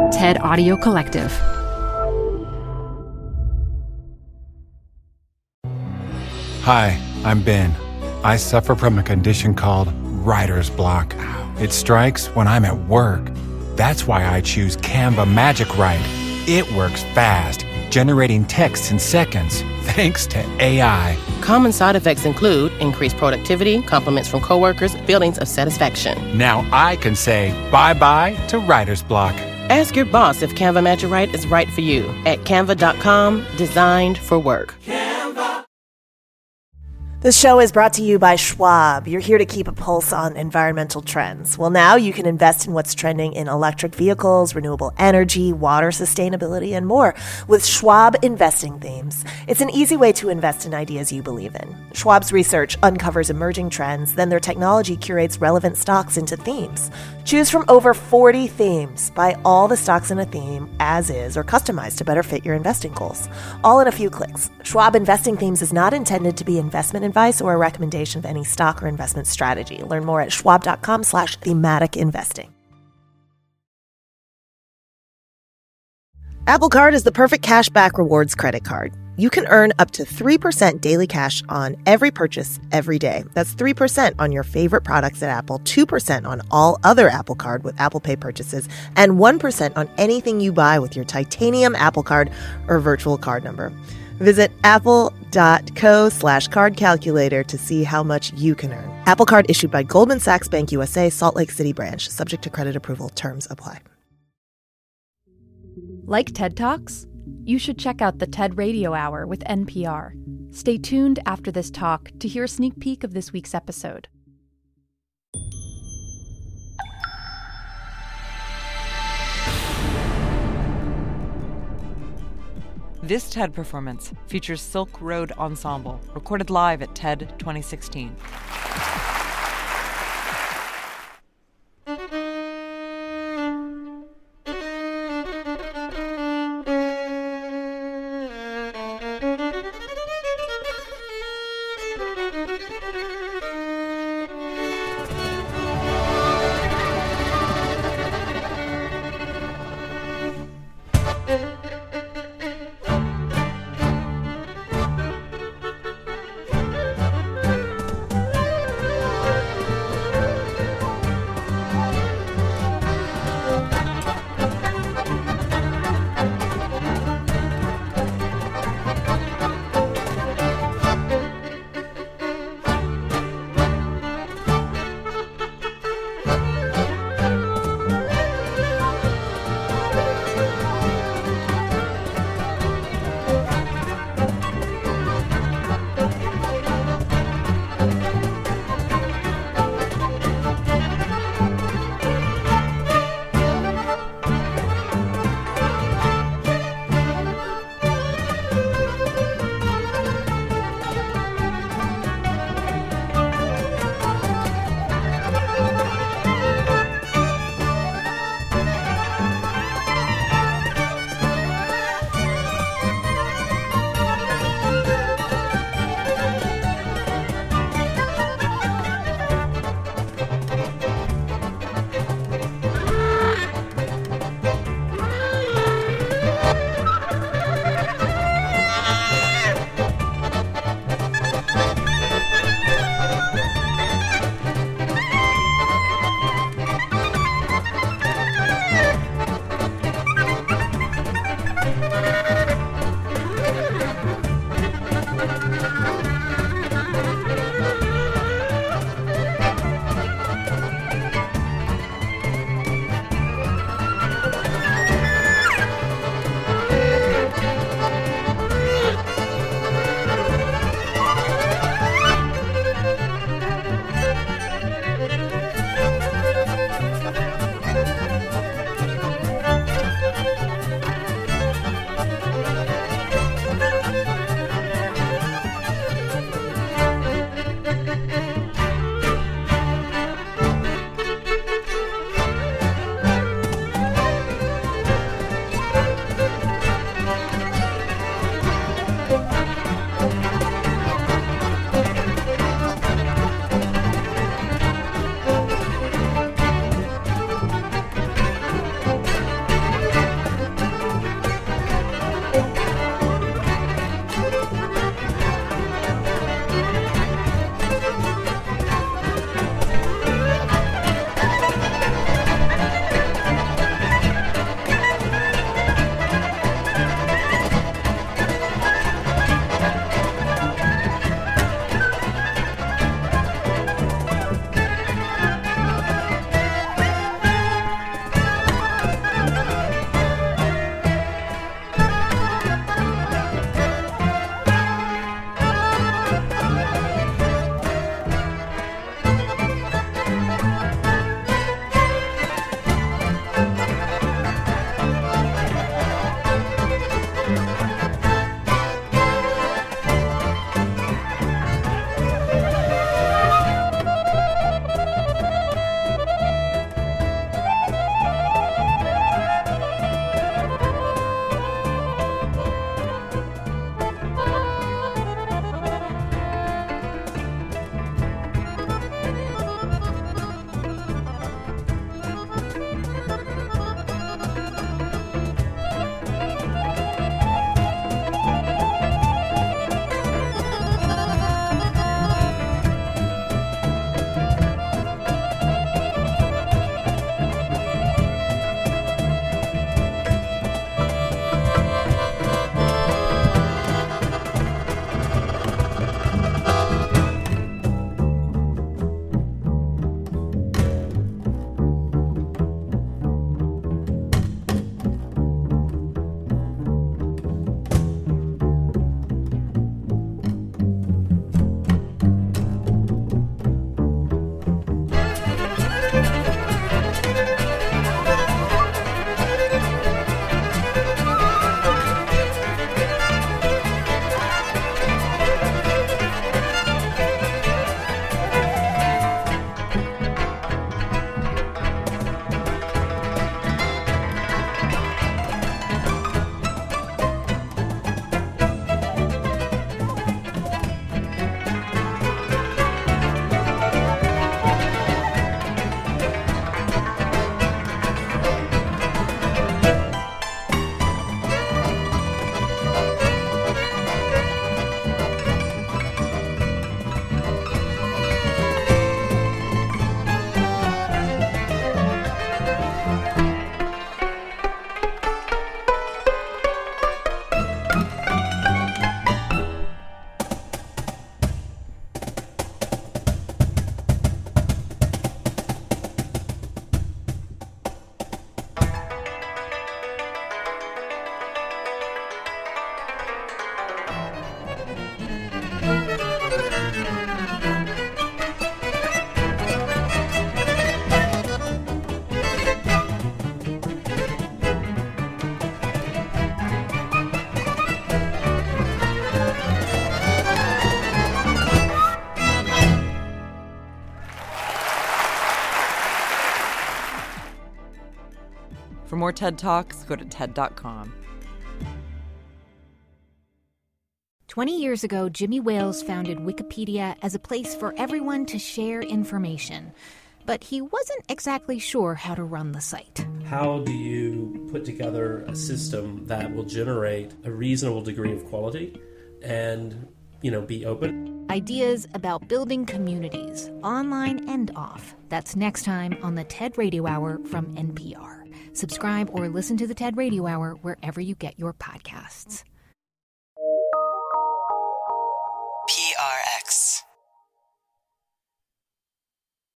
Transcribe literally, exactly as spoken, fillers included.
TED Audio Collective. Hi, I'm Ben. I suffer from a condition called writer's block. It strikes when I'm at work. That's why I choose Canva Magic Write. It works fast, generating text in seconds, thanks to A I. Common side effects include increased productivity, compliments from coworkers, feelings of satisfaction. Now I can say bye-bye to writer's block. Ask your boss if Canva Magic Write is right for you at canva dot com, designed for work. This show is brought to you by Schwab. You're here to keep a pulse on environmental trends. Well, now you can invest in what's trending in electric vehicles, renewable energy, water sustainability, and more with Schwab Investing Themes. It's an easy way to invest in ideas you believe in. Schwab's research uncovers emerging trends, then their technology curates relevant stocks into themes. Choose from over forty themes. Buy all the stocks in a theme as is or customized to better fit your investing goals. All in a few clicks. Schwab Investing Themes is not intended to be investment advice or a recommendation of any stock or investment strategy. Learn more at schwab dot com slash thematic investing. Apple Card is the perfect cashback rewards credit card. You can earn up to three percent daily cash on every purchase every day. That's three percent on your favorite products at Apple, two percent on all other Apple Card with Apple Pay purchases, and one percent on anything you buy with your titanium Apple Card or virtual card number. Visit apple.co slash card calculator to see how much you can earn. Apple Card issued by Goldman Sachs Bank U S A, Salt Lake City branch. Subject to credit approval. Terms apply. Like TED Talks? You should check out the TED Radio Hour with N P R. Stay tuned after this talk to hear a sneak peek of this week's episode. This TED performance features Silk Road Ensemble, recorded live at TED twenty sixteen. For more TED Talks, go to TED dot com. Twenty years ago, Jimmy Wales founded Wikipedia as a place for everyone to share information. But he wasn't exactly sure how to run the site. How do you put together a system that will generate a reasonable degree of quality and, you know, be open? Ideas about building communities, online and off. That's next time on the TED Radio Hour from N P R. Subscribe or listen to the TED Radio Hour wherever you get your podcasts. P R X.